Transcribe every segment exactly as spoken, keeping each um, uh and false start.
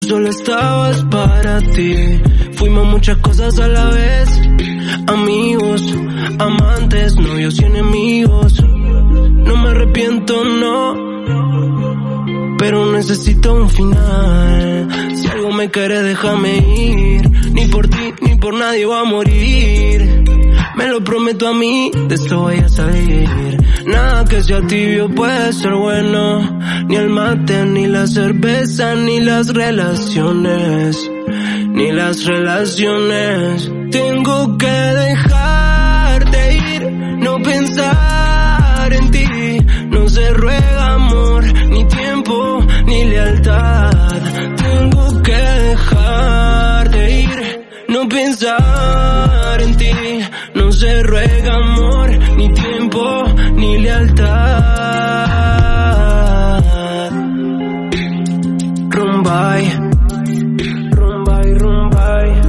solo estabas para ti. Fuimos muchas cosas a la vez, amigos, amantes, novios y enemigos. No me arrepiento, no, pero necesito un final. Si algo me quiere, déjame ir. Ni por ti, ni por nadie voy a morir. Me lo prometo a mí, de esto voy a salir. Nada que sea tibio puede ser bueno. Ni el mate, ni la cerveza, ni las relaciones. Ni las relaciones. Tengo que dejarte ir, no pensar en ti. No se ruega amor, ni tiempo, ni lealtad. Tengo que dejarte ir, no pensar en ti. No se ruega amor, ni tiempo, ni lealtad. Rumbay, rumbay, rumbay.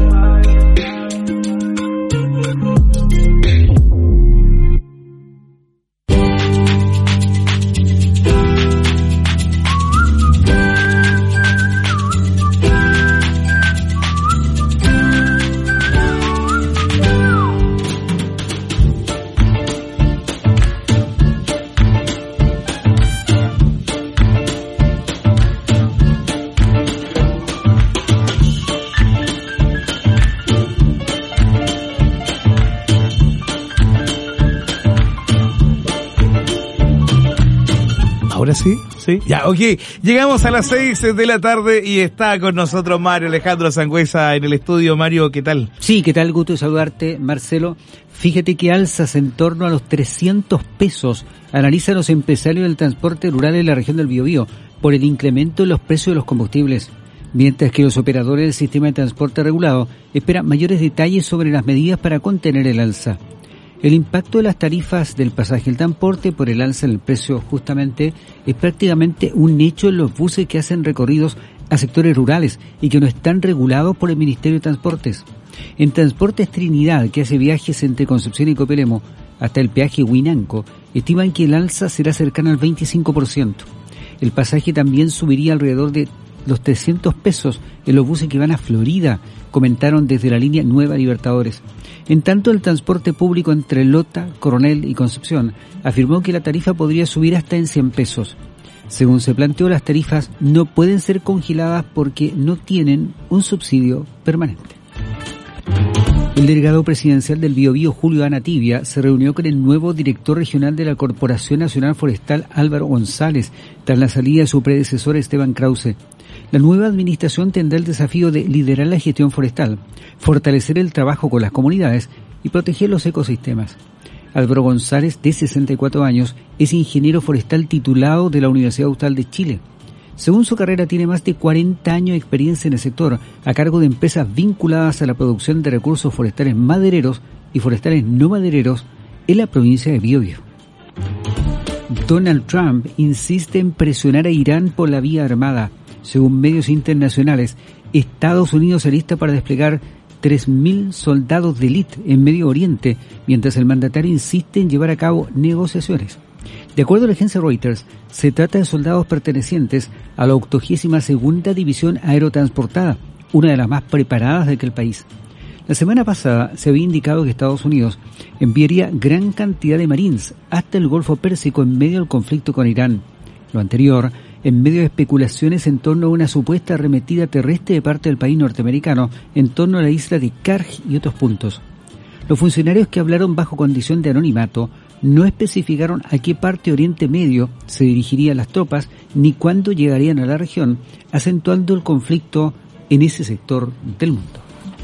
¿Ahora sí? Sí. Ya, ok. Llegamos a las seis de la tarde y está con nosotros Mario Alejandro Sangüesa en el estudio. Mario, ¿qué tal? Sí, ¿qué tal? Gusto de saludarte, Marcelo. Fíjate que alzas en torno a los trescientos pesos analizan los empresarios del transporte rural en la región del Biobío por el incremento en los precios de los combustibles, mientras que los operadores del sistema de transporte regulado esperan mayores detalles sobre las medidas para contener el alza. El impacto de las tarifas del pasaje del transporte por el alza en el precio justamente es prácticamente un hecho en los buses que hacen recorridos a sectores rurales y que no están regulados por el Ministerio de Transportes. En Transportes Trinidad, que hace viajes entre Concepción y Copelemo hasta el peaje Huinanco, estiman que el alza será cercana al veinticinco por ciento. El pasaje también subiría alrededor de los trescientos pesos en los buses que van a Florida, comentaron desde la línea Nueva Libertadores. En tanto, el transporte público entre Lota, Coronel y Concepción afirmó que la tarifa podría subir hasta en cien pesos. Según se planteó, las tarifas no pueden ser congeladas porque no tienen un subsidio permanente. El delegado presidencial del Biobío, Julio Anatibia, se reunió con el nuevo director regional de la Corporación Nacional Forestal, Álvaro González, tras la salida de su predecesor Esteban Krause. La nueva administración tendrá el desafío de liderar la gestión forestal, fortalecer el trabajo con las comunidades y proteger los ecosistemas. Álvaro González, de sesenta y cuatro años, es ingeniero forestal titulado de la Universidad Austral de Chile. Según su carrera, tiene más de cuarenta años de experiencia en el sector, a cargo de empresas vinculadas a la producción de recursos forestales madereros y forestales no madereros en la provincia de Biobío. Donald Trump insiste en presionar a Irán por la vía armada. Según medios internacionales, Estados Unidos se alista para desplegar tres mil soldados de élite en Medio Oriente, mientras el mandatario insiste en llevar a cabo negociaciones. De acuerdo a la agencia Reuters, se trata de soldados pertenecientes a la octogésima segunda División Aerotransportada, una de las más preparadas de aquel país. La semana pasada se había indicado que Estados Unidos enviaría gran cantidad de marines hasta el Golfo Pérsico en medio del conflicto con Irán. Lo anterior, en medio de especulaciones en torno a una supuesta arremetida terrestre de parte del país norteamericano en torno a la isla de Karj y otros puntos. Los funcionarios que hablaron bajo condición de anonimato no especificaron a qué parte de Oriente Medio se dirigirían las tropas ni cuándo llegarían a la región, acentuando el conflicto en ese sector del mundo.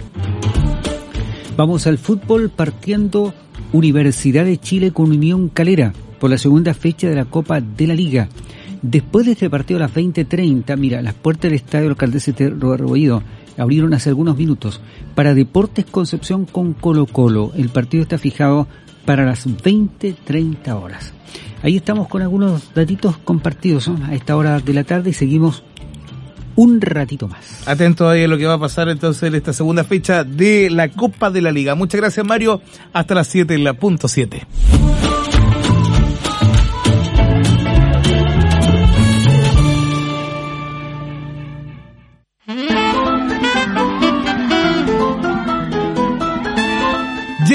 Vamos al fútbol, partiendo Universidad de Chile con Unión Calera por la segunda fecha de la Copa de la Liga. Después de este partido a las veinte treinta, mira, las puertas del estadio Alcaldesa de Rebolledo abrieron hace algunos minutos para Deportes Concepción con Colo Colo. El partido está fijado para las veinte treinta horas. Ahí estamos con algunos datitos compartidos, ¿no?, a esta hora de la tarde, y seguimos un ratito más. Atento ahí a lo que va a pasar entonces en esta segunda fecha de la Copa de la Liga. Muchas gracias, Mario. Hasta las siete en la punto siete.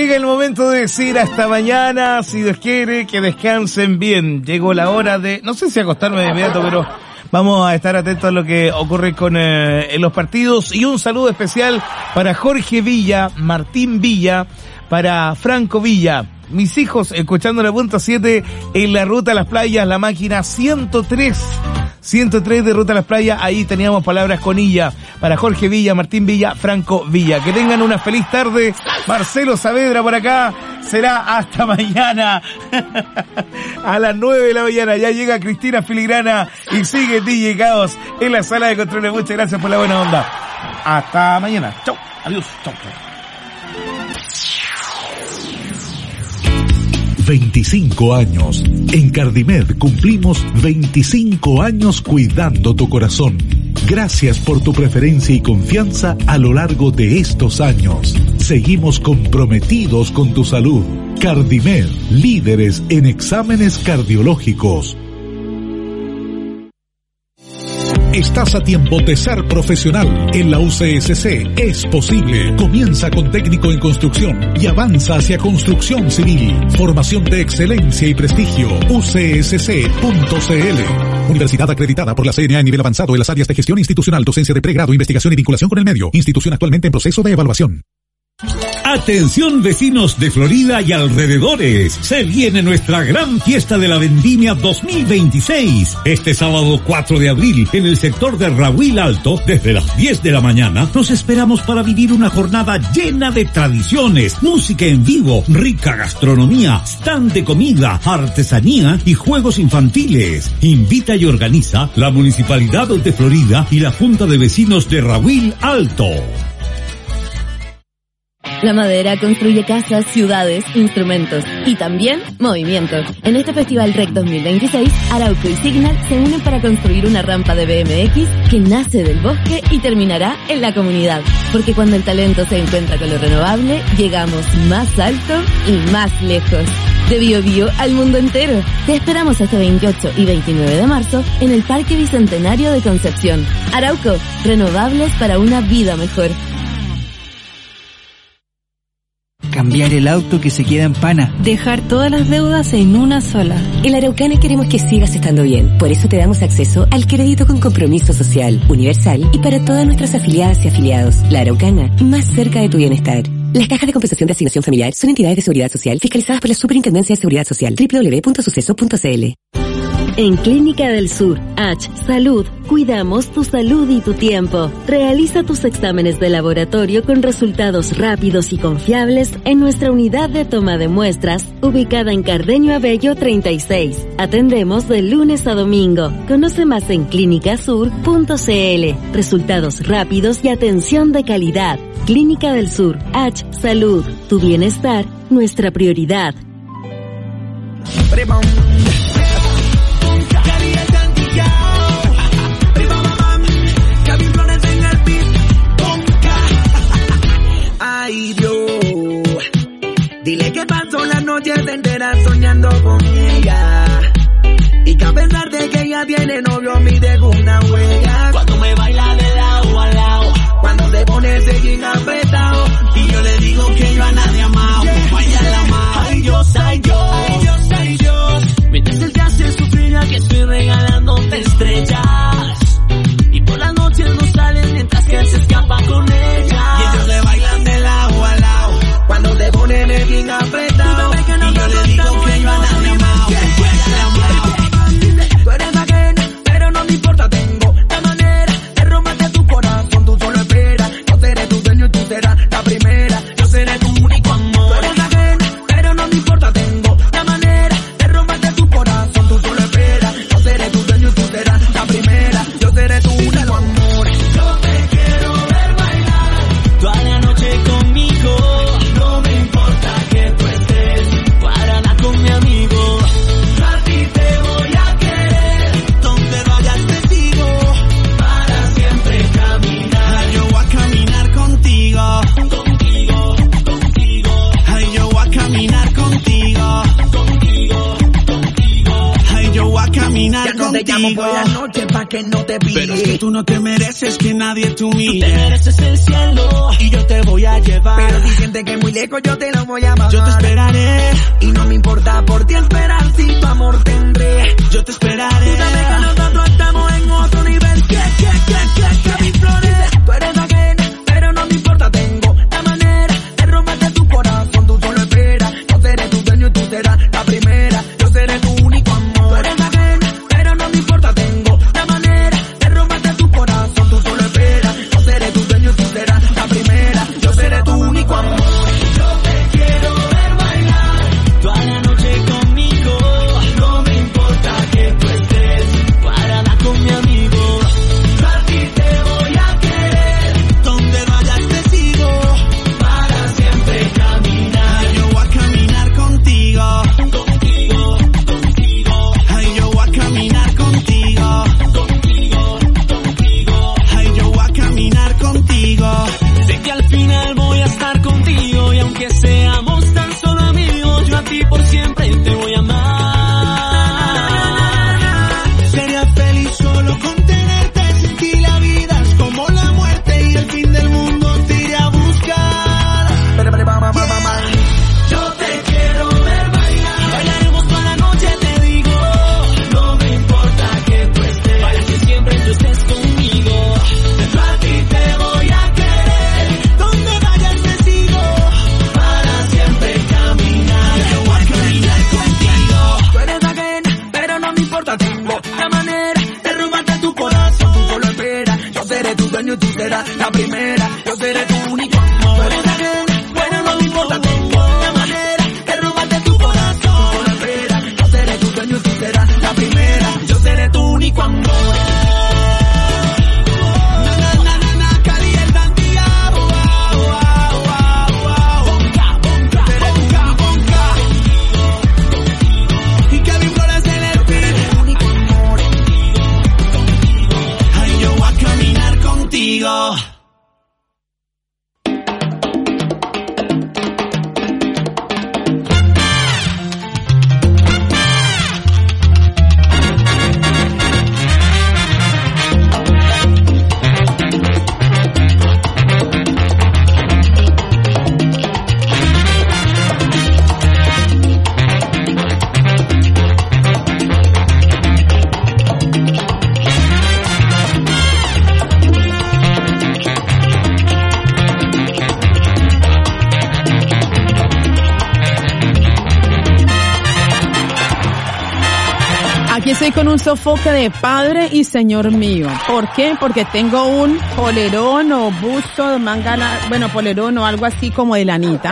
llega el momento de decir hasta mañana, si Dios quiere, que descansen bien. Llegó la hora de, no sé si acostarme de inmediato, pero vamos a estar atentos a lo que ocurre con eh, en los partidos. Y un saludo especial para Jorge Villa, Martín Villa, para Franco Villa. Mis hijos escuchando la punta siete en la ruta a las playas, la máquina ciento tres. ciento tres de Ruta a las Playas, ahí teníamos palabras con ella para Jorge Villa, Martín Villa, Franco Villa. Que tengan una feliz tarde. Marcelo Saavedra por acá, será hasta mañana a las nueve de la mañana. Ya llega Cristina Filigrana y sigue D J Caos en la sala de controles. Muchas gracias por la buena onda. Hasta mañana. Chau, adiós, chau. veinticinco años. En Cardimed cumplimos veinticinco años cuidando tu corazón. Gracias por tu preferencia y confianza a lo largo de estos años. Seguimos comprometidos con tu salud. Cardimed, líderes en exámenes cardiológicos. Estás a tiempo de ser profesional. En la U C S C es posible. Comienza con técnico en construcción y avanza hacia construcción civil. Formación de excelencia y prestigio. U C S C punto C L. Universidad acreditada por la C N A a nivel avanzado en las áreas de gestión institucional, docencia de pregrado, investigación y vinculación con el medio. Institución actualmente en proceso de evaluación. Atención vecinos de Florida y alrededores, se viene nuestra gran fiesta de la vendimia dos mil veintiséis. Este sábado cuatro de abril, en el sector de Rahuil Alto, desde las diez de la mañana, nos esperamos para vivir una jornada llena de tradiciones, música en vivo, rica gastronomía, stand de comida, artesanía y juegos infantiles. Invita y organiza la Municipalidad de Florida y la Junta de Vecinos de Rahuil Alto. La madera construye casas, ciudades, instrumentos y también movimientos. En este Festival R E C dos mil veintiséis, Arauco y Signal se unen para construir una rampa de B M X que nace del bosque y terminará en la comunidad. Porque cuando el talento se encuentra con lo renovable, llegamos más alto y más lejos. De Bio Bio al mundo entero. Te esperamos este veintiocho y veintinueve de marzo en el Parque Bicentenario de Concepción. Arauco, renovables para una vida mejor. Cambiar el auto que se queda en pana. Dejar todas las deudas en una sola. En la Araucana queremos que sigas estando bien. Por eso te damos acceso al crédito con compromiso social, universal y para todas nuestras afiliadas y afiliados. La Araucana, más cerca de tu bienestar. Las cajas de compensación de asignación familiar son entidades de seguridad social fiscalizadas por la Superintendencia de Seguridad Social. doble u doble u doble u punto suceso punto c l. En Clínica del Sur, H Salud, cuidamos tu salud y tu tiempo. Realiza tus exámenes de laboratorio con resultados rápidos y confiables en nuestra unidad de toma de muestras, ubicada en Cardenio Abello treinta y seis. Atendemos de lunes a domingo. Conoce más en clínica sur punto c l. Resultados rápidos y atención de calidad. Clínica del Sur, H Salud, tu bienestar, nuestra prioridad. Ay Dios, dile que paso las noches enteras soñando con ella, y que a pesar de que ella tiene novio me dejo una huella. Cuando me baila de lado a lado, cuando se pone ese jean apretado, y yo le digo que yo a nadie amado, como ella la amado. Ay Dios, ay Dios, ay Dios, ay Dios. que no te pide. Pero es que tú no te mereces que nadie te humille. Tú te mereces el cielo y yo te voy a llevar. Pero si sientes que muy lejos yo te lo voy a bajar. Yo te esperaré y no me importa por ti esperar, si tu amor tendré. Yo te esperaré. Tú sabes que nosotros estamos en otro nivel. Que, que, que, que, que mis flores. Tú eres ajena, pero no me importa, tengo la manera de robarte tu corazón. Tú solo esperas, yo seré tu dueño y tú serás la primera. Yo seré tu único amor. Tú eres ajena, pero no me importa, tengo la manera de robarte tu corazón. Tú solo esperas, yo seré tu dueño y tú serás la primera. Yo seré tu único amor. Yo te quiero ver bailar toda la noche conmigo. No me importa que tú estés parada con mi amigo. Yo a ti te voy a querer, donde vayas te sigo, para siempre caminar. Yo voy a caminar contigo, contigo, contigo, ay, yo voy a caminar contigo, contigo, contigo. ay, yo voy a caminar contigo. Sé que al final voy a estar contigo y aunque seamos tan solo amigos, yo a ti por siempre te voy a amar. Sería feliz solo con tenerte. Sin la vida es como la muerte y el fin del mundo te iré a buscar. Yo te quiero ver bailar, bailaremos toda la noche, te digo. No me importa que tú estés, para que siempre tú estés conmigo. Yo a ti te voy a querer, donde vayas te sigo, para siempre caminar. Yo voy a caminar contigo. Tú eres ajena, pero no me importa, tengo la manera de robarte tu corazón. Tú solo esperas, yo seré tu dueño y tú serás la primera. Yo seré tu único amor. Tú eres ajena, pero no me importa, tengo la manera de robarte tu corazón. Tú solo esperas, yo seré tu dueño y tú serás la primera. Yo seré tu único amor. Na, na, na, na, na, Cali el Santiago, wow, wow, wow, wow. Bonca, bonca, Seré tu bonca, bonca. Y que mi flores en el pin. único amor. Ay, yo voy a caminar contigo. Aquí estoy con un sofoque de padre y señor mío. ¿Por qué? Porque tengo un polerón o busto de manga, la- bueno, polerón o algo así como de lanita.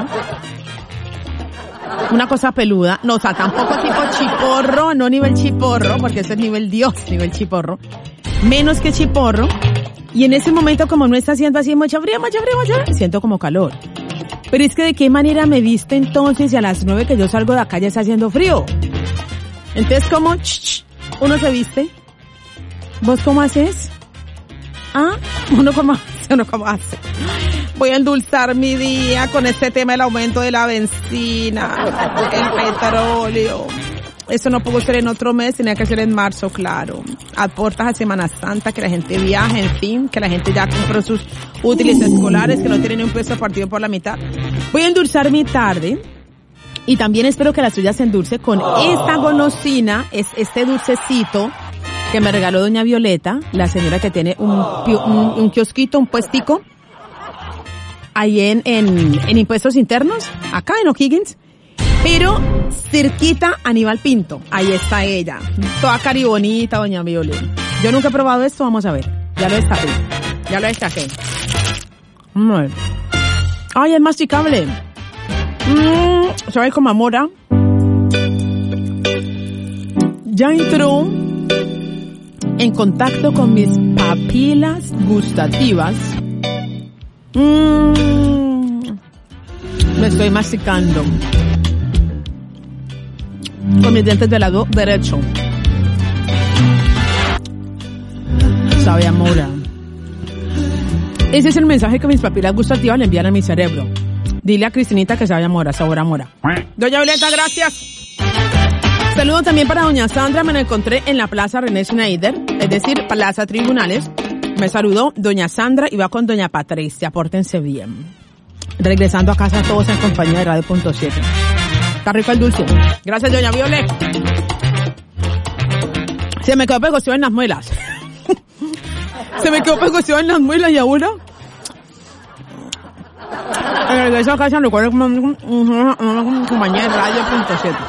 Una cosa peluda. No, o sea, tampoco tipo chiporro, no nivel chiporro, porque eso es nivel Dios, nivel chiporro. Menos que chiporro. Y en ese momento, como no está haciendo así mucho frío, mucho frío, mucho frío, siento como calor. Pero es que de qué manera me viste entonces y a las nueve que yo salgo de acá ya está haciendo frío. Entonces, ¿cómo ch, ch, uno se viste? ¿Vos cómo haces? ¿Ah? ¿Uno cómo hace? ¿Uno cómo hace? Voy a endulzar mi día con este tema del aumento de la benzina, el petróleo. Eso no pudo ser en otro mes, tenía que ser en marzo, claro. Aportas a Semana Santa, que la gente viaje, en fin, que la gente ya compró sus útiles escolares, que no tienen ni un peso partido por la mitad. Voy a endulzar mi tarde. Y también espero que la suya se endulce con esta golosina, es este dulcecito que me regaló doña Violeta, la señora que tiene un, un, un kiosquito, un puestico, ahí en, en, en Impuestos Internos, acá en O'Higgins, pero cerquita Aníbal Pinto, ahí está ella, toda caribonita doña Violeta. Yo nunca he probado esto, vamos a ver, ya lo destapé, ya lo destaqué. Ay, es masticable. Mmm, sabe como a mora. Ya entró en contacto con mis papilas gustativas. Mmm, me estoy masticando con mis dientes del lado derecho. Sabe a mora. Ese es el mensaje que mis papilas gustativas le envían a mi cerebro. Dile a Cristinita que sabe a mora, sabor a mora. Doña Violeta, gracias. Saludo también para doña Sandra, me la encontré en la Plaza René Schneider, es decir, Plaza Tribunales. Me saludó doña Sandra y va con doña Patricia, pórtense bien. Regresando a casa todos en compañía de Radio Punto siete. Está rico el dulce. Gracias, doña Violet. Se me quedó pegosteo en las muelas. Se me quedó pegosteo en las muelas y ahora... Regreso a casa, recuerdo como compañía de Radio Punto siete.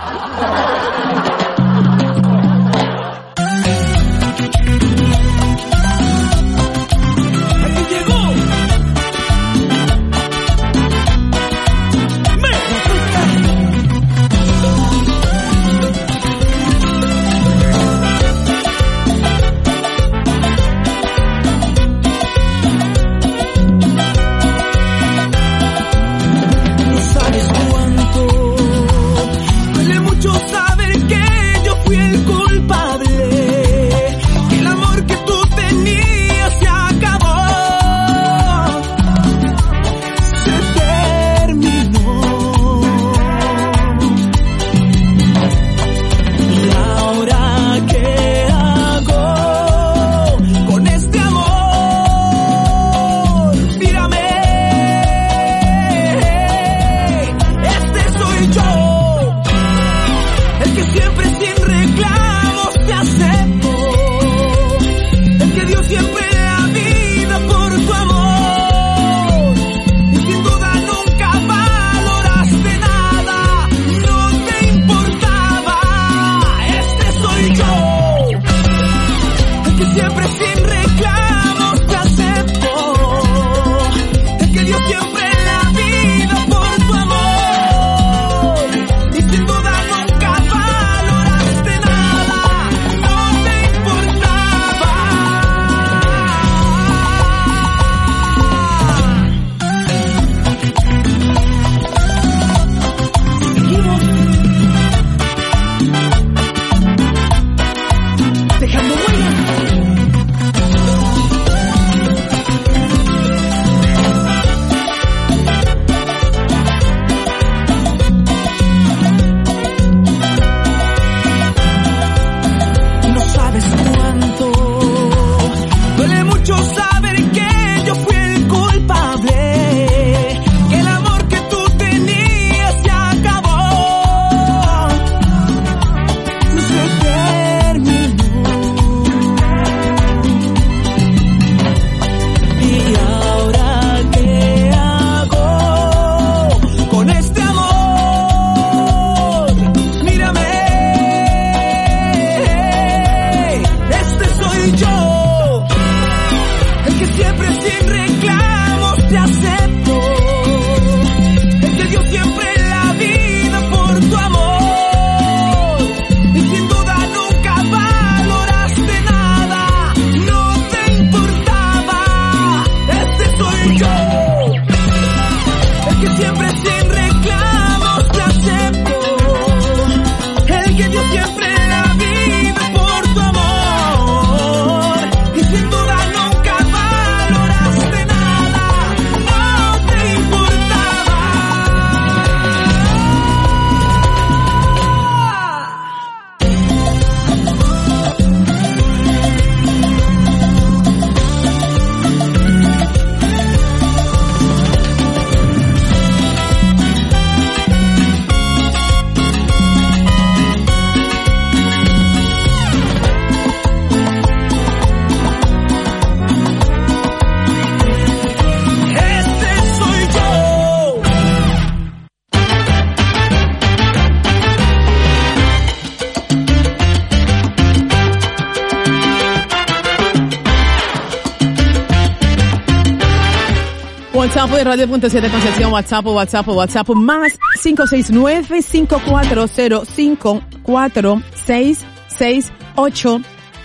WhatsApp de Radio Punto siete Concepción, WhatsApp, WhatsApp, WhatsApp, más cinco seis nueve, cinco cuatro cero, cinco cuatro seis seis ocho.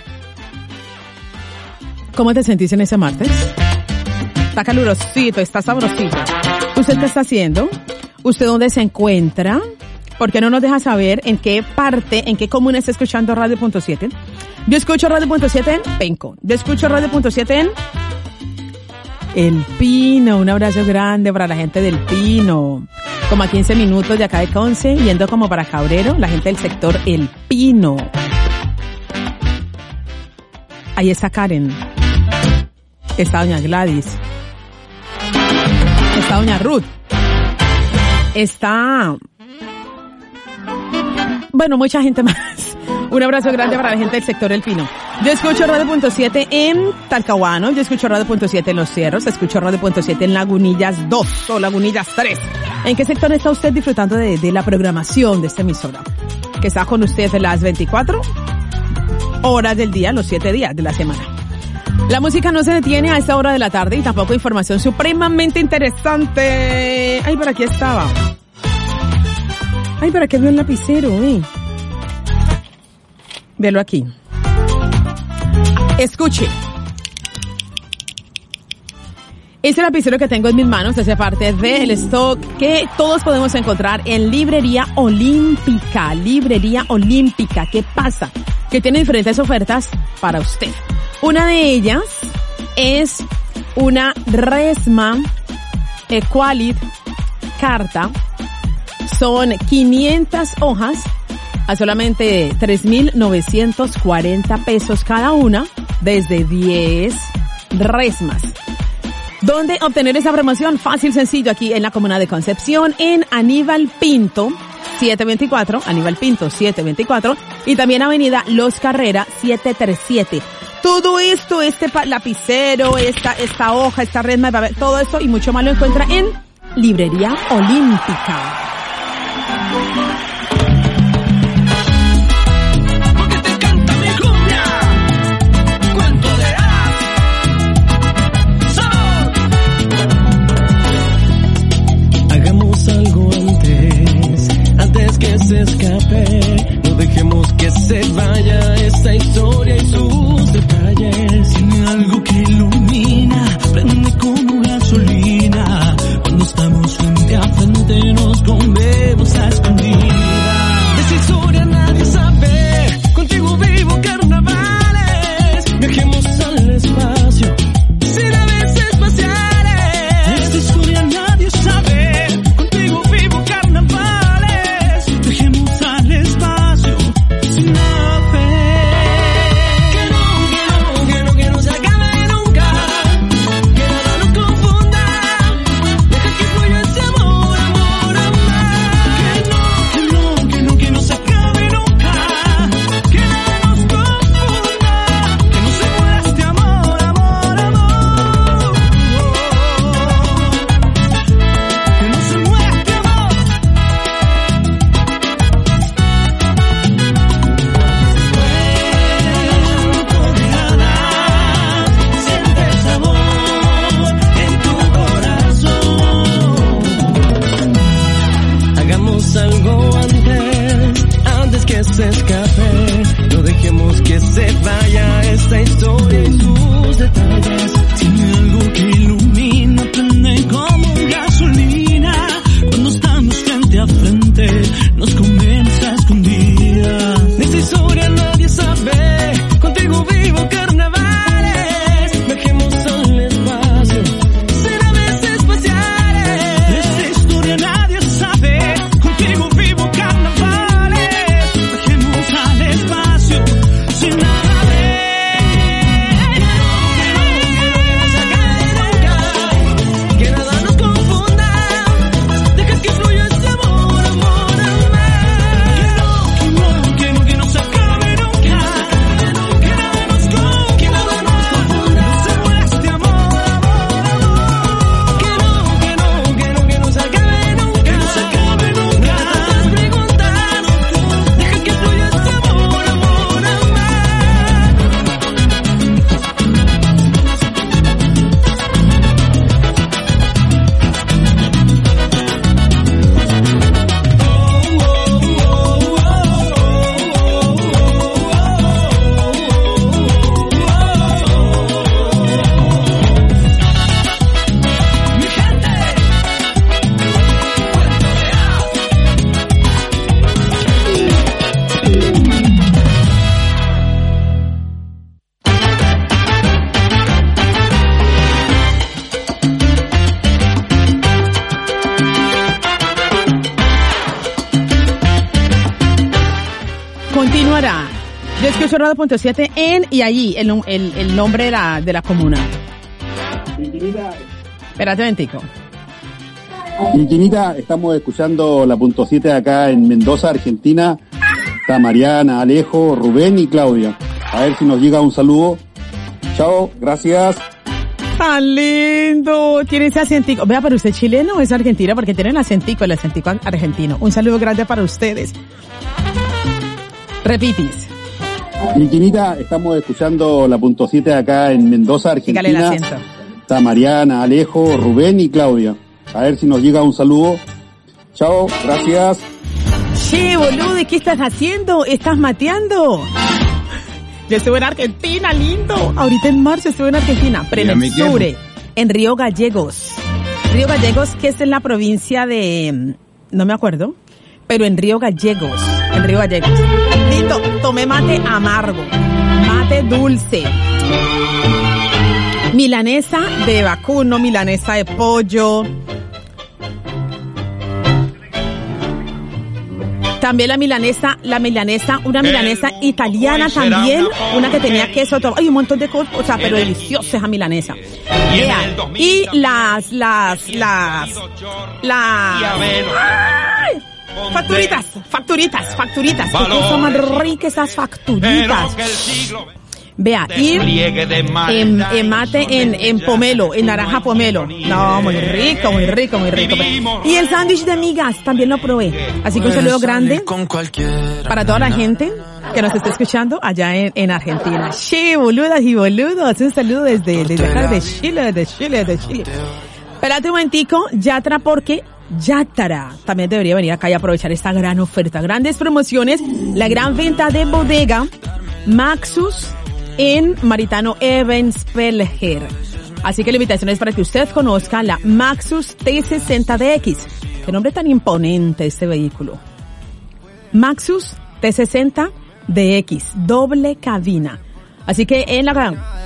¿Cómo te sentís en ese martes? Está calurosito, está sabrosito. ¿Usted qué está haciendo? ¿Usted dónde se encuentra? ¿Por qué no nos deja saber en qué parte, en qué comuna está escuchando Radio Punto siete? Yo escucho Radio Punto siete en Penco. Yo escucho Radio Punto siete en El Pino. Un abrazo grande para la gente del Pino. como a quince minutos de acá de Conce, yendo como para Cabrero, la gente del sector El Pino. Ahí está Karen. Está doña Gladys. Está doña Ruth. Está... Bueno, mucha gente más. Un abrazo grande para la gente del sector El Pino. Yo escucho Radio Punto siete en Talcahuano, yo escucho Radio Punto siete en Los Cerros, escucho Radio Punto siete en Lagunillas dos o Lagunillas tres. ¿En qué sector está usted disfrutando de, de la programación de esta emisora? Que está con usted en las veinticuatro horas del día, los siete días de la semana. La música no se detiene a esta hora de la tarde y tampoco información supremamente interesante. Ay, por aquí estaba. Ay, ¿para qué veo el lapicero, eh? Velo aquí. Escuche. Este lapicero que tengo en mis manos hace parte del stock que todos podemos encontrar en Librería Olímpica. Librería Olímpica. ¿Qué pasa? Que tiene diferentes ofertas para usted. Una de ellas es una Resma Equalid Carta. Son quinientas hojas a solamente tres mil novecientos cuarenta pesos cada una, desde diez resmas. ¿Dónde obtener esa promoción? Fácil, sencillo, aquí en la comuna de Concepción, en Aníbal Pinto setecientos veinticuatro, Aníbal Pinto setecientos veinticuatro, y también Avenida Los Carrera setecientos treinta y siete. Todo esto, este lapicero, esta, esta hoja, esta resma de papel, todo esto y mucho más lo encuentra en Librería Olímpica. Que se escape, no dejemos que se vaya esta historia y sus detalles. Tiene algo que ilumina, prende como gasolina. Cuando estamos frente a frente nos comemos a escondidas. escucho radio punto siete en y allí, el, el, el nombre de la, de la comuna. Espérate un momentico. Quinquinita, estamos escuchando la punto siete acá en Mendoza, Argentina. Está Mariana, Alejo, Rubén y Claudia. A ver si nos llega un saludo. Chao, gracias. Tan lindo, tiene ese acentico. Vea, pero usted es chileno o es argentino, porque tiene el acentico, el acentico argentino. Un saludo grande para ustedes. Repitis. Quinquinita, estamos escuchando la punto siete acá en Mendoza, Argentina. Dígale el acento. Está Mariana, Alejo, Rubén y Claudia. A ver si nos llega un saludo. Chao, gracias. Che, boludo, ¿qué estás haciendo? ¿Estás mateando? Yo estuve en Argentina, lindo. Ahorita en marzo estuve en Argentina, pero en el sur, en Río Gallegos. Río Gallegos, que es en la provincia de... no me acuerdo, pero en Río Gallegos. En Río Gallegos. Lindo, tomé mate amargo, mate dulce. Milanesa de vacuno, milanesa de pollo. También la milanesa, la milanesa, una milanesa italiana también, una que tenía queso, todo, hay un montón de cosas, o sea, pero deliciosa esa milanesa. Vean, y las, las, las, las, ¡ay! Facturitas, facturitas, facturitas, qué cosa más rica esas facturitas. Vea, y en, en mate en, en pomelo, en naranja pomelo. No, muy rico, muy rico, muy rico. Y el sándwich de migas también lo probé. Así que un saludo grande para toda la gente que nos está escuchando allá en, en Argentina. Sí, boludas y boludos, un saludo desde, desde acá, de Chile, de Chile, de Chile. Espérate un momentico, Yatra, porque Yatra también debería venir acá y aprovechar esta gran oferta, grandes promociones, la gran venta de bodega Maxus en Maritano Evans Pelger. Así que la invitación es para que usted conozca la Maxus T sesenta D X. Qué nombre tan imponente este vehículo. Maxus T sesenta D X, doble cabina. Así que en la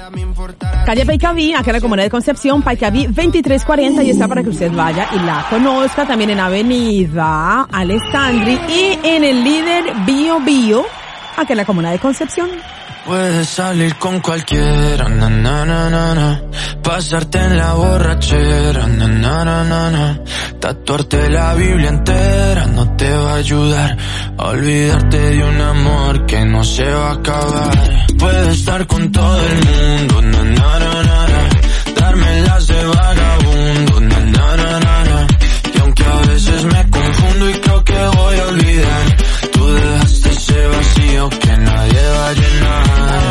calle Paicaví, acá en la comuna de Concepción, Paicaví veintitrés cuarenta, y está para que usted vaya y la conozca. También en Avenida Alessandri y en el líder Bio Bio, acá en la comuna de Concepción. Puedes salir con cualquiera, na na na na na, pasarte en la borrachera, na na na na na, tatuarte la Biblia entera no te va a ayudar a olvidarte de un amor que no se va a acabar. Puedes estar con todo el mundo, na na na na na, darme las de vagabundo, na na na na na, y aunque a veces me confundo y creo que voy a olvidar, tú dejaste ese vacío que nadie va a llenar.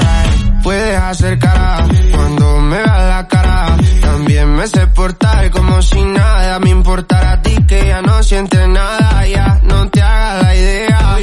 Puedes hacer cara cuando me veas la cara. También me sé portar como si nada me importara a ti, que ya no sientes nada. Ya no te hagas la idea.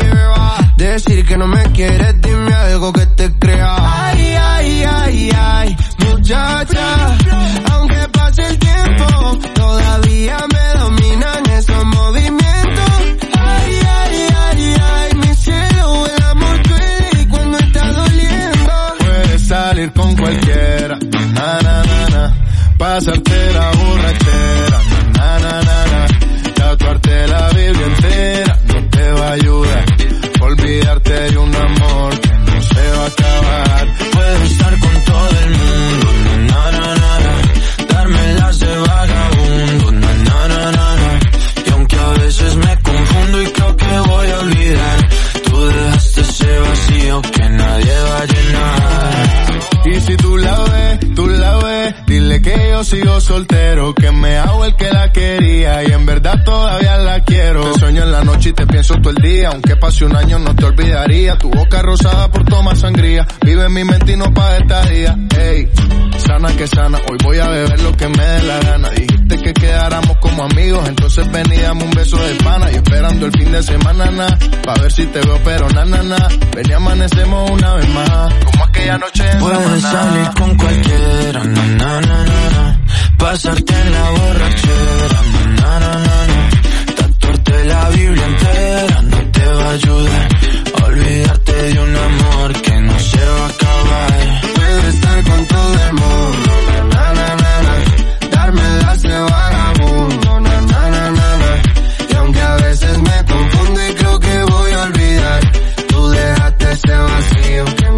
Decir que no me quieres, dime algo que te crea. Ay, ay, ay, ay, muchacha, aunque pase el tiempo, todavía me dominan esos movimientos. Ay, ay, ay, ay, mi cielo, el amor duele cuando está doliendo. Puedes salir con cualquiera, na na na na, pasarte la borrachera, na na na na, tatuarte la Biblia entera no te va a ayudar, olvidarte de un amor que no se va a acabar. Puedes estar con todo el mundo, na na na na, darme las de vagabundo, na na na na na, y aunque a veces me confundo y creo que voy a olvidar, tú dejaste ese vacío que nadie va a llenar. Y si tú la ves, tú la ves, dile que yo sigo soltero, que me hago el que la quería y en verdad todavía la quiero. Te sueño en la noche y te pienso todo el día, aunque pase un año no te olvidaría. Tu boca rosada por tomar sangría, vive en mi mente y no pa' esta día. Ey, sana que sana, hoy voy a beber lo que me dé la gana. Dijiste que quedáramos como amigos, entonces ven y dame un beso de pana. Y esperando el fin de semana, na, pa' ver si te veo pero na na na, ven y amanecemos una vez más, como aquella noche en Puedes salir con cualquiera, na na na na na, pasarte en la borrachera, na na na na, tatuarte la Biblia entera no te va a ayudar a olvidarte de un amor que no se va a acabar. Puedes estar con todo el mundo, na na na na, darme las de vagabundo, na na na na na, y aunque a veces me confundo y creo que voy a olvidar, tú dejaste ese vacío que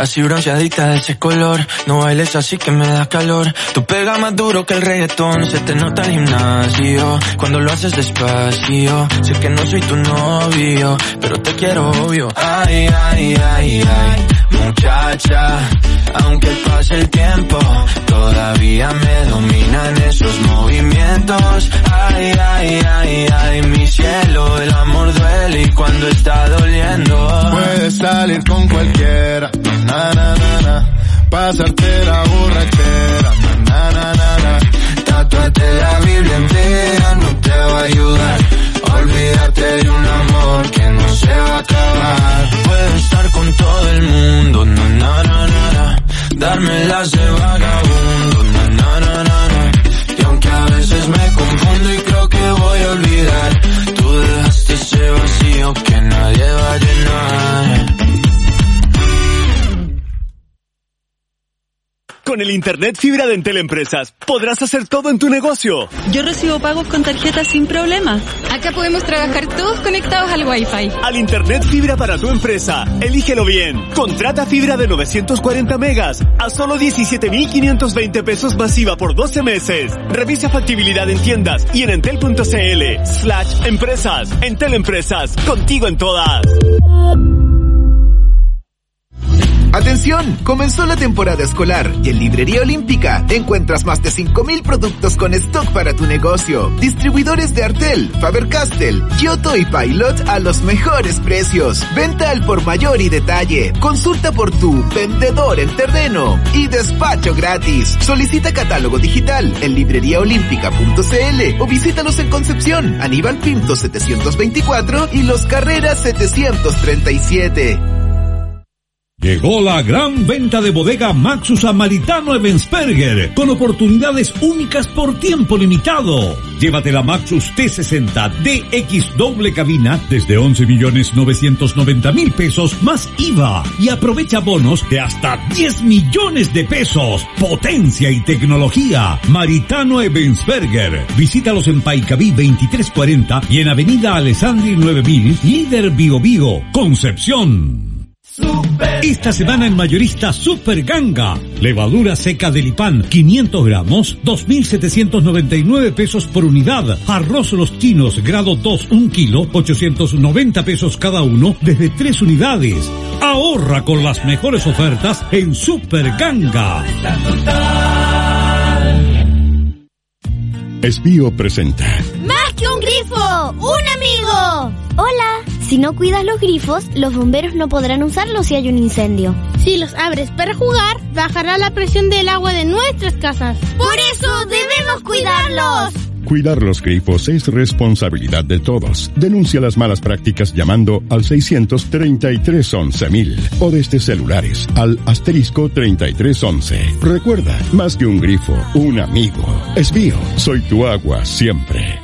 así bronceadita de ese color. No bailes así que me da calor. Tú pegas más duro que el reggaetón, se te nota el gimnasio cuando lo haces despacio. Sé que no soy tu novio, pero te quiero obvio. Ay, ay, ay, ay, muchacha, aunque pase el tiempo, todavía me dominan esos movimientos. Ay, ay, ay, ay, mi cielo, el amor duele y cuando está doliendo. Puedes salir con cualquiera, na, na, na, na, pasarte la borrachera, na, na, na, na. Tatuate la Biblia entera no te va a ayudar. Olvídate de un amor que no se va a acabar. Puedo estar con todo el mundo, na, na, na, na, na. Darme las de vagabundo, na, na, na, na, na. Y aunque a veces me confundo y creo que voy a olvidar, tú dejaste ese vacío que nadie va a llenar. Con el internet fibra de Entel Empresas podrás hacer todo en tu negocio. Yo recibo pagos con tarjeta sin problema. Acá podemos trabajar todos conectados al Wi-Fi. Al internet fibra para tu empresa. Elígelo bien. Contrata fibra de novecientos cuarenta megas a solo diecisiete mil quinientos veinte pesos masiva por doce meses. Revisa factibilidad en tiendas y en entel.cl slash empresas. Entel Empresas, contigo en todas. ¡Atención! Comenzó la temporada escolar y en Librería Olímpica encuentras más de cinco mil productos con stock para tu negocio. Distribuidores de Artel, Faber-Castell, Giotto y Pilot a los mejores precios. Venta al por mayor y detalle. Consulta por tu vendedor en terreno y despacho gratis. Solicita catálogo digital en librería olímpica punto c l o visítalos en Concepción, Aníbal Pinto setecientos veinticuatro y Los Carreras setecientos treinta y siete. Llegó la gran venta de bodega Maxus a Maritano Ebensperger, con oportunidades únicas por tiempo limitado. Llévate la Maxus T sesenta D X doble cabina desde once millones novecientos noventa mil pesos más I V A y aprovecha bonos de hasta diez millones de pesos. Potencia y tecnología. Maritano Ebensperger. Visítalos en Paicaví veintitrés cuarenta y en Avenida Alessandri nueve mil, Líder Bio Bio, Concepción. Super. Esta semana en mayorista Super Ganga. Levadura seca de Lipan, quinientos gramos, dos mil setecientos noventa y nueve pesos por unidad. Arroz Los Chinos, grado dos, un kilo, ochocientos noventa pesos cada uno, desde tres unidades. Ahorra con las mejores ofertas en Super Ganga. Esbío presenta ¡Más que un grifo! ¡Un amigo! Hola. Si no cuidas los grifos, los bomberos no podrán usarlos si hay un incendio. Si los abres para jugar, bajará la presión del agua de nuestras casas. ¡Por eso debemos cuidarlos! Cuidar los grifos es responsabilidad de todos. Denuncia las malas prácticas llamando al seiscientos treinta y tres once mil o desde celulares al asterisco treinta y tres once. Recuerda, más que un grifo, un amigo. Esbío, soy tu agua siempre.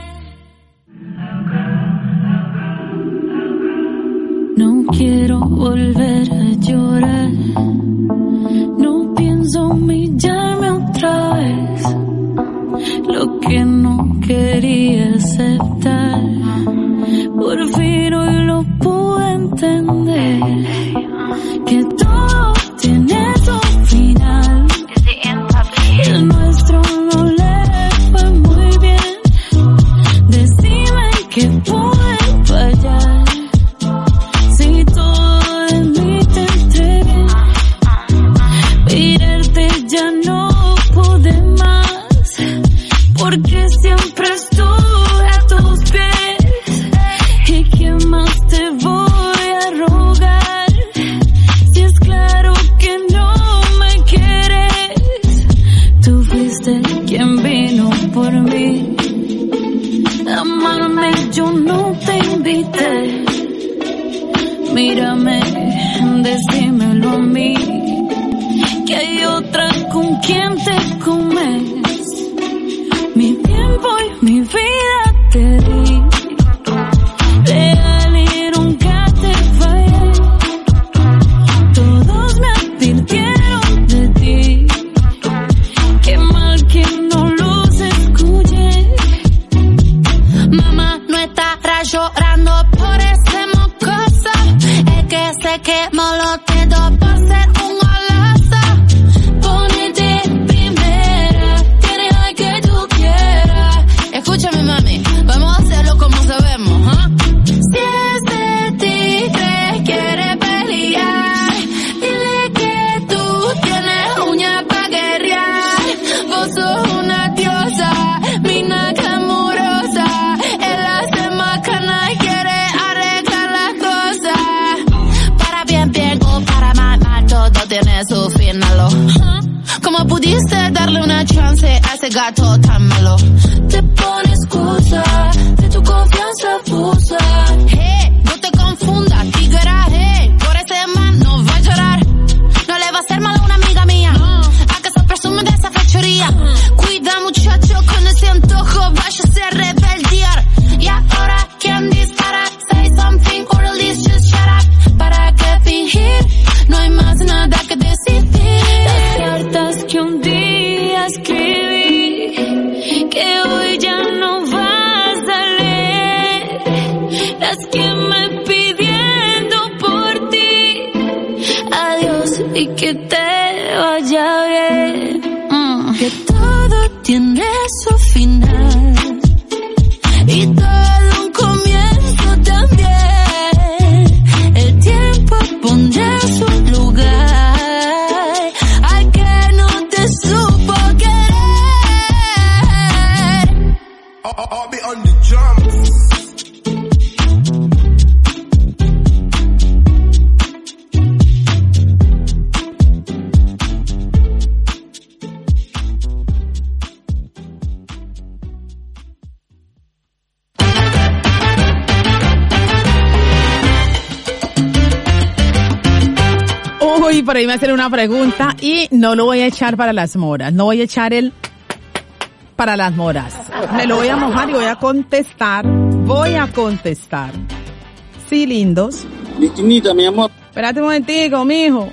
No quiero volver a llorar, no pienso humillarme otra vez. Lo que no quería aceptar, por fin hoy lo pude entender. Que todo tiene su final, el nuestro no le fue muy bien. Decime que pude fallar. Porque siempre estuve a tus pies. ¿Y qué más te voy a rogar? Si es claro que no me quieres. Tú fuiste quien vino por mí. Amarme yo no te invité. Mírame, decímelo a mí. Que hay otra con quien te comes. Mi tiempo y mi vida te di. Real y nunca te fallé. Todos me advirtieron de ti. Qué mal que no los escuché. Mamá no estará llorando por ese mocoso. Es que se quemó los dedos por ser dámelo. ¿Cómo pudiste darle una chance a ese gato tan malo? Te pone excusa, de tu confianza abusa. Hey, no te confundas, tiguera, hey, por ese man no va a llorar. No le va a hacer mal a una amiga mía, ¿acaso presume de esa fechoría? Cuida muchacho con ese antojo, váyase a rebeldear. Y ahora, ¿quién dispara? Say something or at least just shut up. ¿Para qué fingir? No hay más nada que decir. Las cartas que un día escribí, que hoy ya no vas a leer. Las que me pidiendo por ti. Adiós y que te vaya bien. Mm. Que todo tiene su final. Y todo un comienzo también. El tiempo pondrá su lugar al que no te supo querer. I'll be on the drums. Uy, por ahí me hacen una pregunta y no lo voy a echar para las moras. No voy a echar el para las moras. Me lo voy a mojar y voy a contestar. Voy a contestar. Sí, lindos. Cristinita, mi amor. Espérate un momentico, mijo.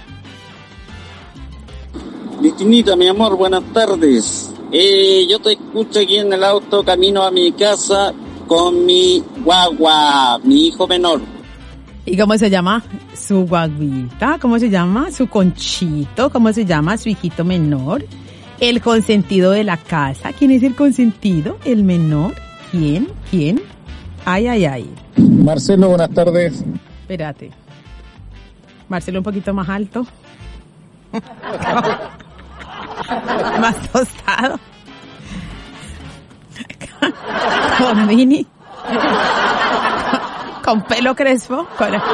Cristinita, mi amor, buenas tardes. Eh, yo te escucho aquí en el auto camino a mi casa con mi guagua, mi hijo menor. ¿Y cómo se llama? Su guaguita. ¿Cómo se llama? Su conchito. ¿Cómo se llama? Su hijito menor. El consentido de la casa. ¿Quién es el consentido? ¿El menor? ¿Quién? ¿Quién? Ay, ay, ay. Marcelo, buenas tardes. Espérate. Marcelo un poquito más alto. Más tostado. Con mini. Con pelo crespo. Con... No,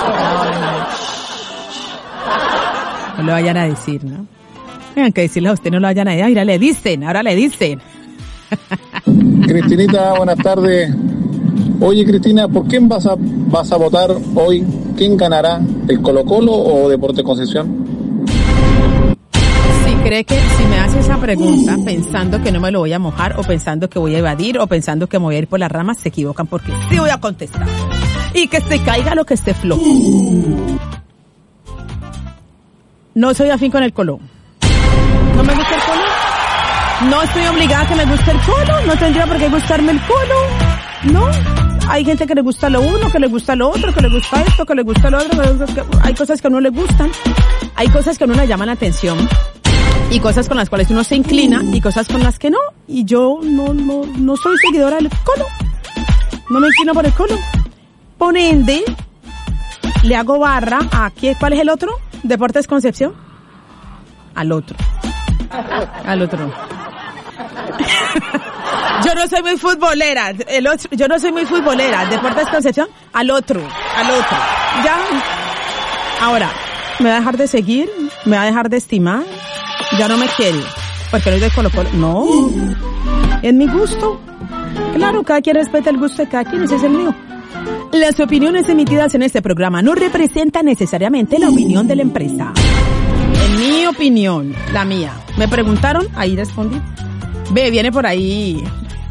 no le vayan a decir, ¿no? Tengan que decirle a usted, no lo vayan a decir. Ahora le dicen, ahora le dicen. Cristinita, buenas tardes. Oye, Cristina, ¿por quién vas a vas a votar hoy? ¿Quién ganará? ¿El Colo-Colo o Deportes Concepción? Si cree que, si me hace esa pregunta pensando que no me lo voy a mojar o pensando que voy a evadir o pensando que me voy a ir por las ramas, se equivocan porque sí voy a contestar. Y que se caiga lo que esté flojo. No soy afín con el Colo. ¿No me gusta el Colo? No estoy obligada a que me guste el Colo. No tendría por qué gustarme el Colo. No. Hay gente que le gusta lo uno, que le gusta lo otro, que le gusta esto, que le gusta lo otro. Que hay cosas que a uno le gustan. Hay cosas que a uno le llaman la atención. Y cosas con las cuales uno se inclina y cosas con las que no. Y yo no, no, no soy seguidora del Colo. No me inclino por el Colo. Por ende, le hago barra a ¿qué? ¿Cuál es el otro? Deportes Concepción. Al otro. Al otro. Yo no soy muy futbolera. El otro, yo no soy muy futbolera. Deportes Concepción. Al otro. Al otro. Ya. Ahora, ¿me va a dejar de seguir? ¿Me va a dejar de estimar? Ya no me quiere. Porque no es de Colo-Colo. No. Es mi gusto. Claro, cada quien respeta el gusto de cada quien. Ese es el mío. Las opiniones emitidas en este programa no representan necesariamente la opinión de la empresa. En mi opinión, la mía. Me preguntaron, ahí respondí. Ve, viene por ahí.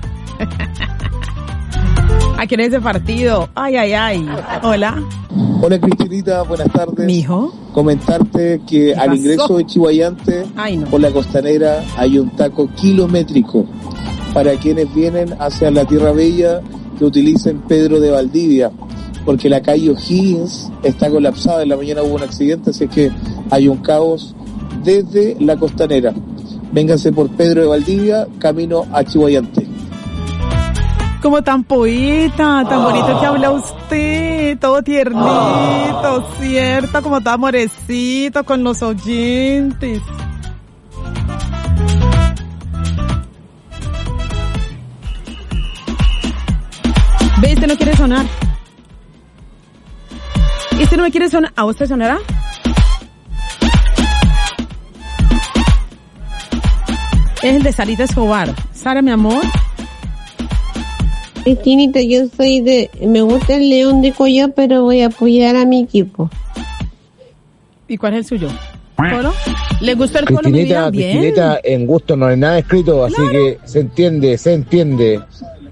¿A quién es ese partido? Ay, ay, ay. Hola. Hola, Cristinita, buenas tardes. Mijo. Comentarte que al ingreso de Chihuayante, ay, no. por la costanera, hay un taco kilométrico para quienes vienen hacia la Tierra Bella, que utilicen Pedro de Valdivia, porque la calle O'Higgins está colapsada. En la mañana hubo un accidente, así que hay un caos desde la costanera. Vénganse por Pedro de Valdivia, camino a Chihuayante. Como tan poeta, tan oh. bonito que habla usted, todo tiernito, oh. cierto, como todo amorecito con los oyentes. ¿Ve? Este no quiere sonar. Este no me quiere sonar. ¿A usted sonará? es el de Sarita Escobar. Sara, mi amor. Cristinita, yo soy de, me gusta el León de Coya, pero voy a apoyar a mi equipo. ¿Y cuál es el suyo? ¿Colo? ¿Le gusta el Colo? Cristinita, Cristinita, en gusto no hay nada escrito, así claro. que se entiende, se entiende.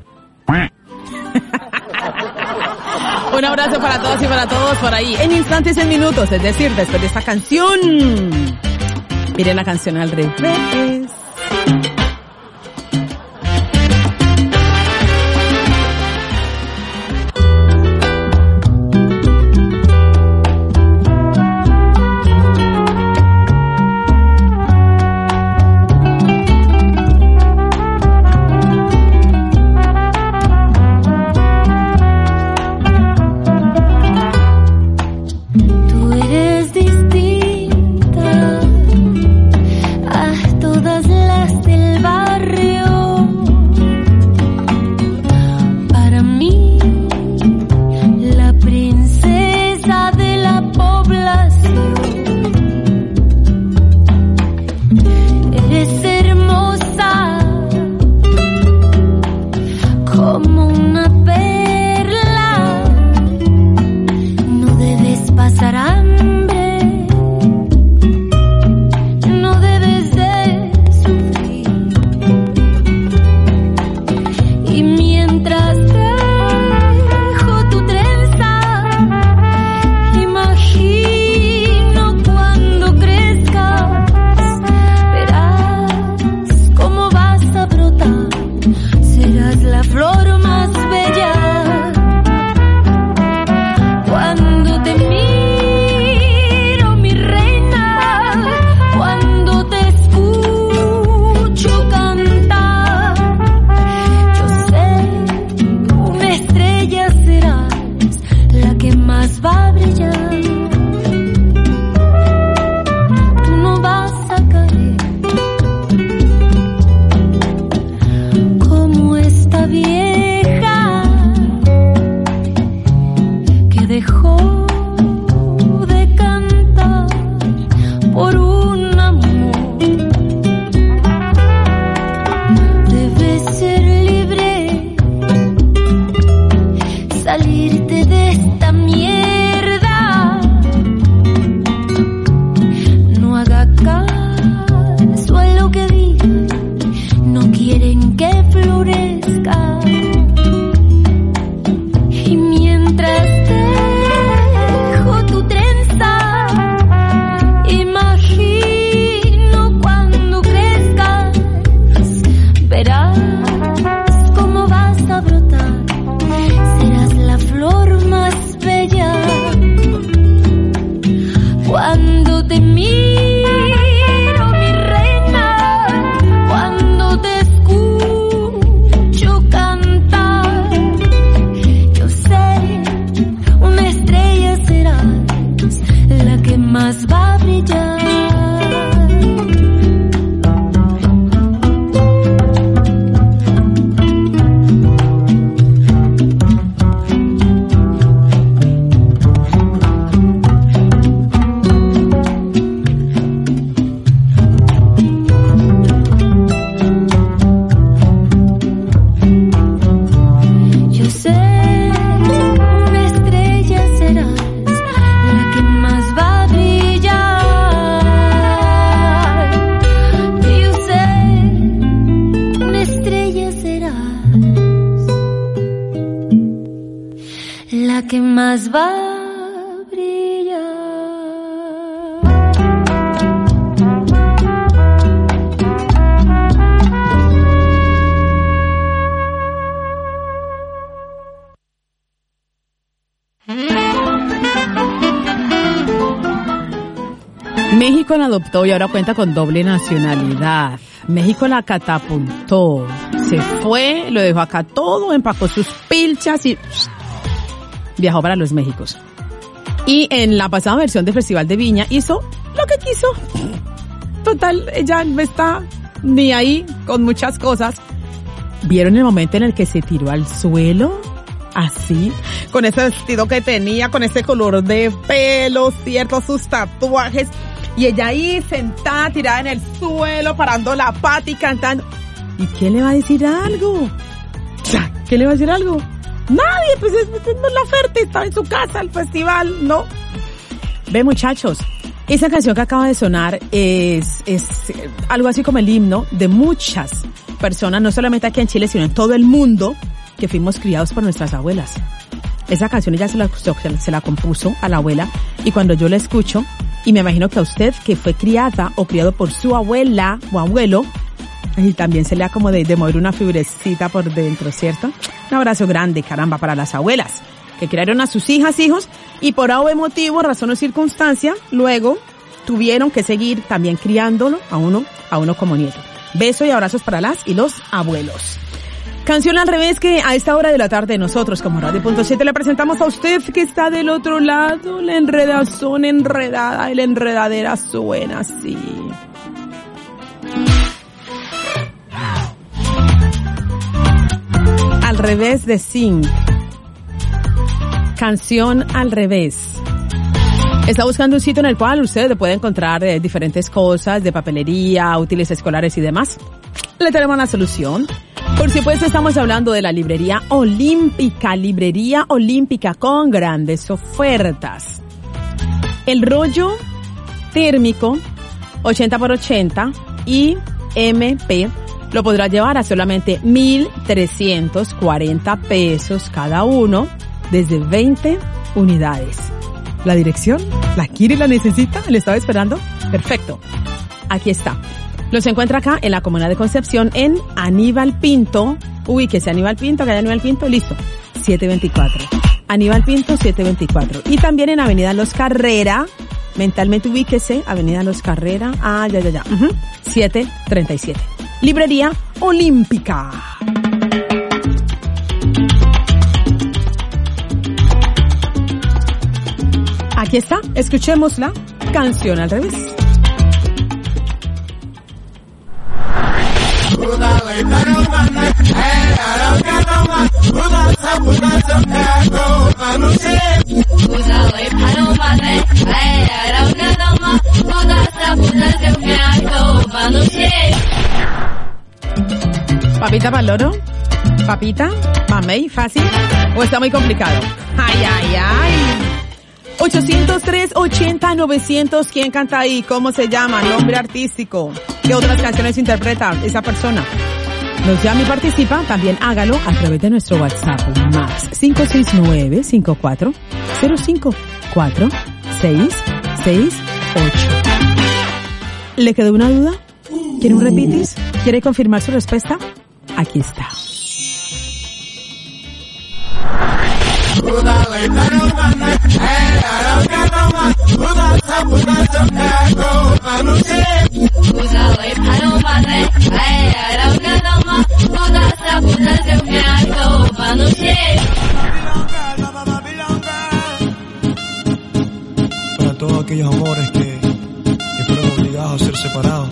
Un abrazo para todos y para todos por ahí. En instantes, en minutos, es decir, después de esta canción. Miren la canción al revés. México la adoptó y ahora cuenta con doble nacionalidad. México la catapultó. Se fue, lo dejó acá todo, empacó sus pilchas y viajó para los Méxicos. Y en la pasada versión del Festival de Viña hizo lo que quiso. Total, ella no está ni ahí con muchas cosas. ¿Vieron el momento en el que se tiró al suelo? Así, con ese vestido que tenía, con ese color de pelo, cierto, sus tatuajes. Y ella ahí sentada, tirada en el suelo, parando la pata y cantando. ¿Y quién le va a decir algo? ¿Quién le va a decir algo? Nadie, pues es, es, no es la oferta, estaba en su casa, el festival, ¿no? Ve, muchachos, esa canción que acaba de sonar es, es algo así como el himno de muchas personas, no solamente aquí en Chile, sino en todo el mundo, que fuimos criados por nuestras abuelas. Esa canción ella se la, se la compuso a la abuela, y cuando yo la escucho, y me imagino que a usted, que fue criada o criado por su abuela o abuelo, y también se le da como de, de mover una fibrecita por dentro, ¿cierto? Un abrazo grande, caramba, para las abuelas, que criaron a sus hijas, hijos, y por algún motivo, razón o circunstancia, luego tuvieron que seguir también criándolo a uno, a uno como nieto. Besos y abrazos para las y los abuelos. Canción al revés que a esta hora de la tarde nosotros como Radio Punto siete le presentamos a usted que está del otro lado. La enredazón enredada y la enredadera suena así. Al revés de Zinc. Canción al revés. Está buscando un sitio en el cual usted puede encontrar eh, diferentes cosas de papelería, útiles escolares y demás. Le tenemos una solución. Por supuesto, estamos hablando de la librería Olímpica, librería Olímpica con grandes ofertas. El rollo térmico ochenta por ochenta I M P lo podrá llevar a solamente mil trescientos cuarenta pesos cada uno desde veinte unidades. ¿La dirección? ¿La quiere y la necesita? ¿Le estaba esperando? Perfecto. Aquí está. Los encuentra acá en la comuna de Concepción en Aníbal Pinto. Uy, que sea Aníbal Pinto, que haya Aníbal Pinto, listo. setecientos veinticuatro. Aníbal Pinto, setecientos veinticuatro. Y también en Avenida Los Carrera. Mentalmente ubíquese, Avenida Los Carrera. Ah, ya, ya, ya. Uh-huh. setecientos treinta y siete. Librería Olímpica. Aquí está, escuchemos la canción al revés. Papita para el loro, papita, mamey, fácil, o está muy complicado. Ay, ay, ay. ochocientos tres, ochenta, novecientos, ¿quién canta ahí? ¿Cómo se llama? Nombre artístico. ¿Qué otras canciones interpreta esa persona? Nos llama y participa, también hágalo a través de nuestro WhatsApp, más cinco seis nueve, cinco cuatro cero cinco cuatro seis seis ocho. ¿Le quedó una duda? ¿Quiere un repitis? ¿Quiere confirmar su respuesta? Aquí está. Para todos aquellos amores que, que fueron obligados a ser separados.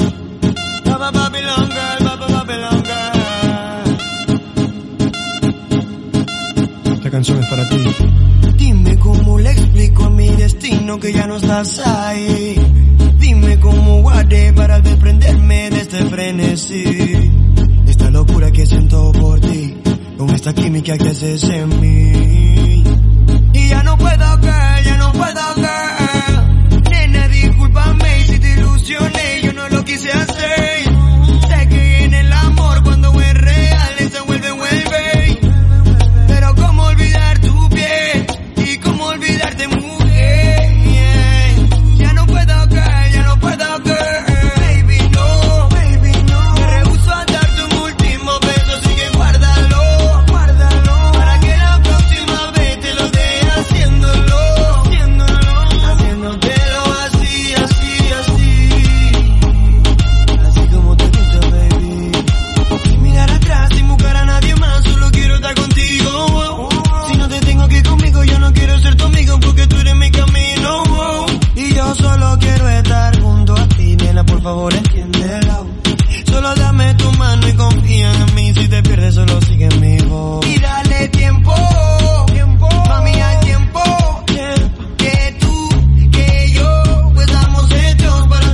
Esta canción es para ti. Dime cómo le explico a mi destino que ya no estás ahí. Dime cómo guardé para desprenderme de este frenesí. Esta locura que siento por ti, con esta química que haces en mí. Y ya no puedo caer, ya no puedo caer. Nena, discúlpame si te ilusioné, yo no lo quise hacer. Sé que en el amor cuando es real se vuelve, vuelve. Pero cómo olvidar tu piel y cómo olvidarte, mujer. Ya no puedo caer, ya no puedo caer. Baby, no, baby, no. Me rehúso a darte un último beso, así que guárdalo, guárdalo. Para que la próxima vez te lo dé haciéndolo, haciéndolo, haciéndotelo así, así, así. Así como te gusta, baby. Sin mirar atrás, sin buscar a nadie más, solo quiero estar contigo. Si no te tengo aquí conmigo, yo no quiero ser tu amigo porque tú eres mi camino. Y yo solo quiero estar junto a ti, nena, por favor entiéndelo. Solo dame tu mano y confía en mí, si te pierdes solo sigue mi voz. Y dale tiempo, tiempo, mami hay tiempo, que tú, que yo, pues estamos hechos para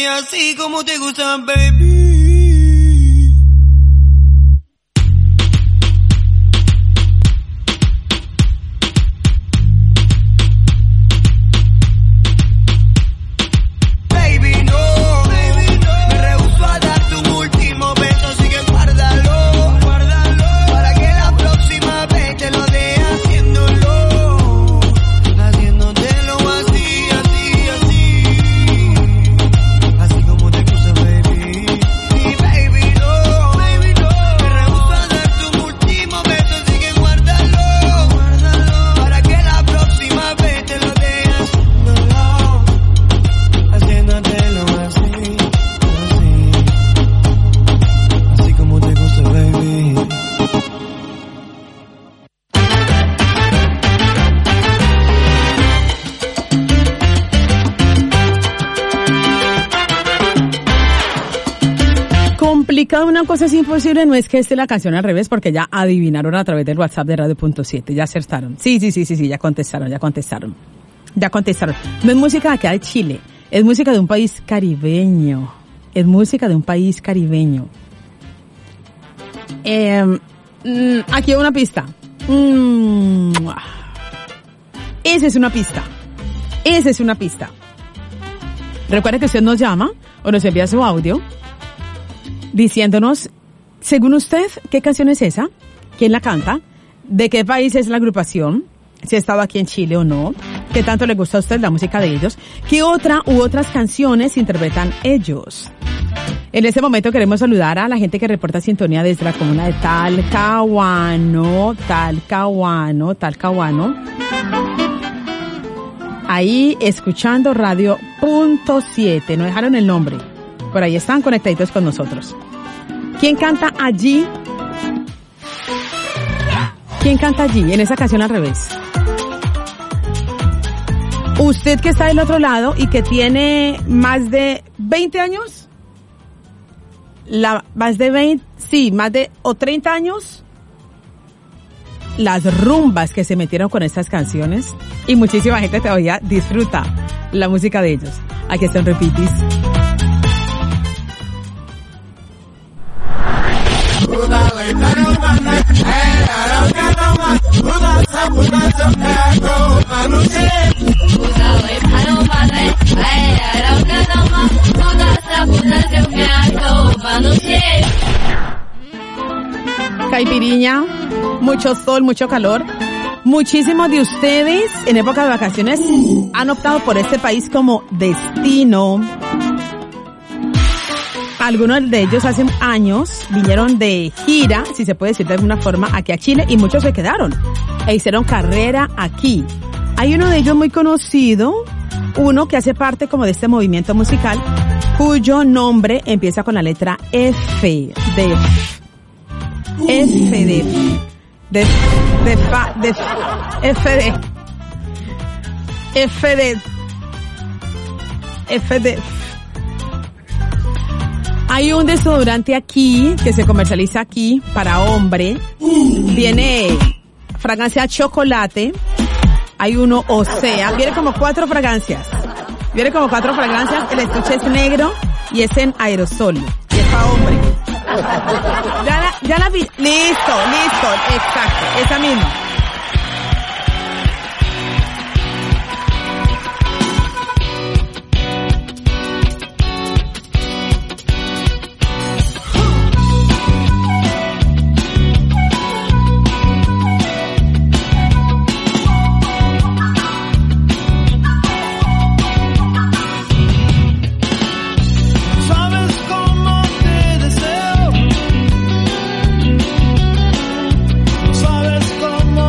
así como te gusta, baby. Una cosa es imposible, no es que esté la canción al revés, porque ya adivinaron a través del WhatsApp de Radio Punto siete, ya acertaron. Sí, sí, sí, sí, sí, ya contestaron, ya contestaron. Ya contestaron. No es música de acá de Chile, es música de un país caribeño. Es música de un país caribeño. Eh, aquí hay una pista. Mm, esa es una pista. Esa es una pista. Recuerda que usted nos llama o nos envía su audio diciéndonos, según usted, ¿qué canción es esa? ¿Quién la canta? ¿De qué país es la agrupación? Si ha estado aquí en Chile o no. ¿Qué tanto le gusta a usted la música de ellos? ¿Qué otra u otras canciones interpretan ellos? En este momento queremos saludar a la gente que reporta sintonía desde la comuna de Talcahuano, Talcahuano, Talcahuano. Ahí escuchando Radio Punto siete. No dejaron el nombre. Por ahí están conectaditos con nosotros. ¿Quién canta allí? ¿Quién canta allí en esa canción al revés? Usted que está del otro lado y que tiene más de veinte años, la, más de veinte, sí, más de, o treinta años, las rumbas que se metieron con estas canciones y muchísima gente todavía disfruta la música de ellos. Aquí están repitis. Caipiriña, mucho sol, mucho calor. Muchísimos de ustedes en época de vacaciones han optado por este país como destino. Algunos de ellos hace años vinieron de gira, si se puede decir de alguna forma, aquí a Chile, y muchos se quedaron e hicieron carrera aquí. Hay uno de ellos muy conocido, uno que hace parte como de este movimiento musical, cuyo nombre empieza con la letra F de F de de de fa, de F de F de F de Hay un desodorante aquí que se comercializa aquí para hombre. Viene fragancia chocolate. Hay uno Osea. Viene como cuatro fragancias. Viene como cuatro fragancias. El estuche es negro y es en aerosol. Y es para hombre. Ya la, ya la vi. Listo, listo. Exacto. Esa misma. Sabes cómo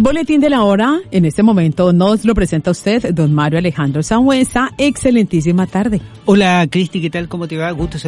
boletín de la hora, en este momento nos lo presenta usted, don Mario Alejandro Sangüesa. Excelentísima tarde. Hola, Cristi, ¿qué tal? ¿Cómo te va? Gusto